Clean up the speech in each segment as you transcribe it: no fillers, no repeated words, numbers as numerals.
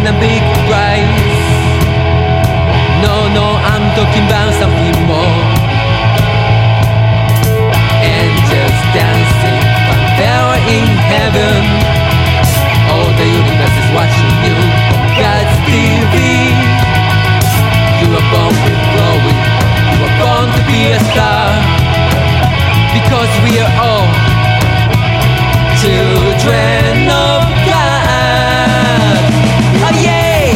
a big prize. No, I'm talking about something more. Angels dancing, fanfare in heaven. All the universe is watching you on God's TV. You were born with glory, you were born to be a star. Because we are all children of God. Oh yeah!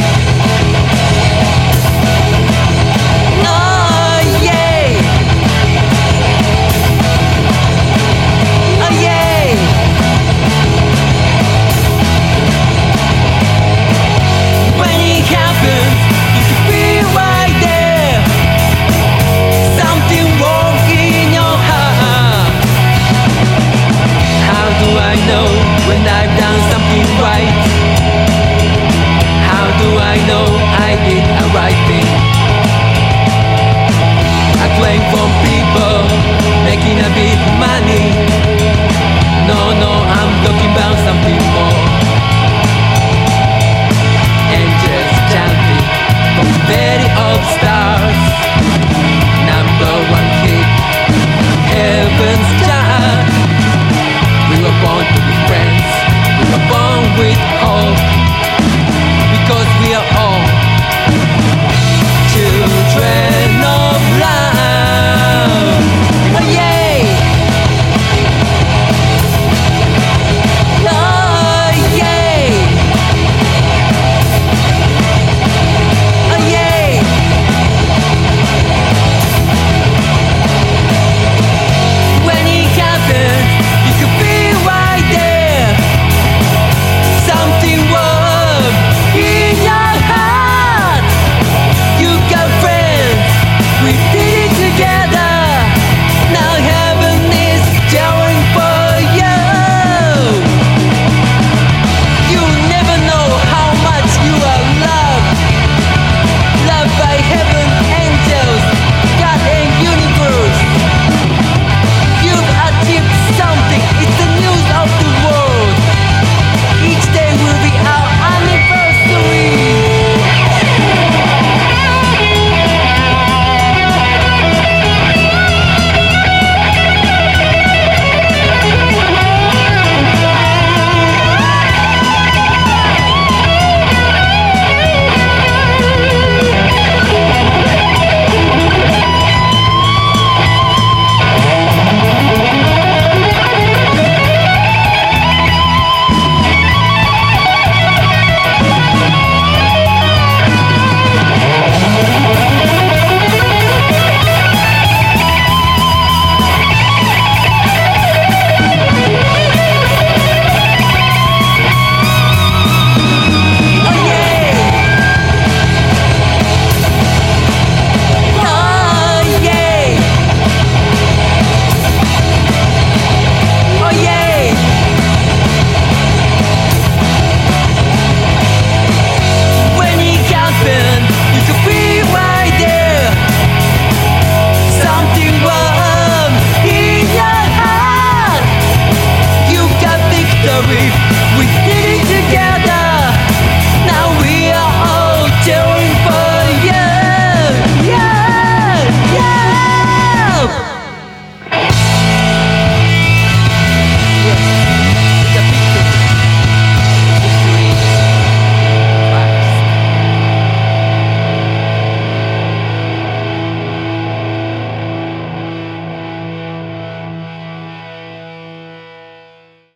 Oh yeah! Oh yeah! When it happens, you can feel right there. Something wrong in your heart. How do I know when I've done something right? How do I know I did a right thing? I claim from people making a big money. No, I'm talking about something more. Angels chanting, confetti of stars. Number one hit, heaven's child. We were born to be friends, we were born with